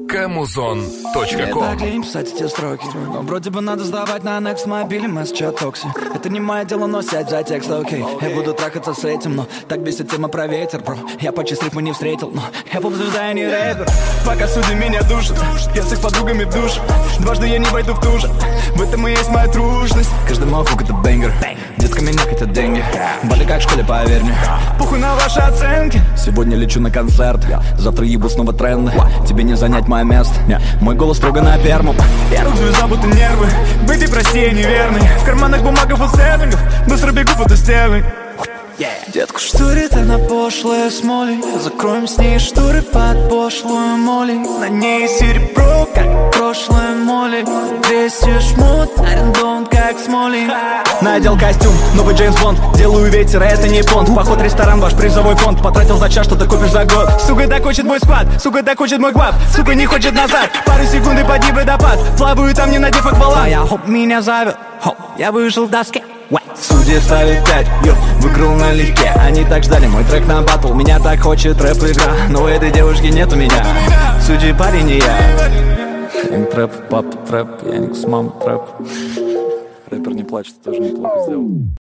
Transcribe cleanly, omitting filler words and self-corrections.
Камузон.ком. Так лень писать эти строки, но вроде бы надо сдавать на Next мобиле месседж токси. Это не мое дело, но сядь за текст, окей. Я буду трахаться с этим, но так бесит тема про ветер, бро. Я почти с рифмой не встретил, но я поп-звезда, я не рэпер. Пока судьи меня душат, я с их подругами в душе. Дважды я не войду в ту же, в этом и есть моя трушность. Каждый мой хук это бэнгер, детка меня хотят деньги. Бали как в школе, поверь мне. Похуй на ваши оценки. Сегодня лечу на концерт, завтра ебу снова тренды. Тебе не занять мое место, мой голос строго на перму. Я рок-звезда, будто нервы. Бэйби, прости, я неверный. В карманах бумага фулсеттингов, быстро бегу под стены. Детку штурит она пошлая смоли. Закроем с ней шторы под пошлую моли. На ней серебро, как прошлое моли. 200 шмот, арендован как смоли. Надел костюм, новый Джеймс Бонд. Делаю ветер, а это не понт. Поход в ресторан, ваш призовой фонд. Потратил за час, что ты купишь за год. Сука, так хочет мой сквад, сука, так хочет мой гвап. Сука, не хочет назад, пару секунд и поди водопад. Плаваю там, не надев акваланг. Твоя хоп меня зовет, хоп, я вышел в доске. Судьи ставят 5, выиграл налегке. Они так ждали мой трек на батл. Меня так хочет рэп-игра, но у этой девушки нет у меня. Судьи парень и я. Им трэп, пап трэп, Яникс, мам трэп. Рэпер не плачет, тоже неплохо сделал.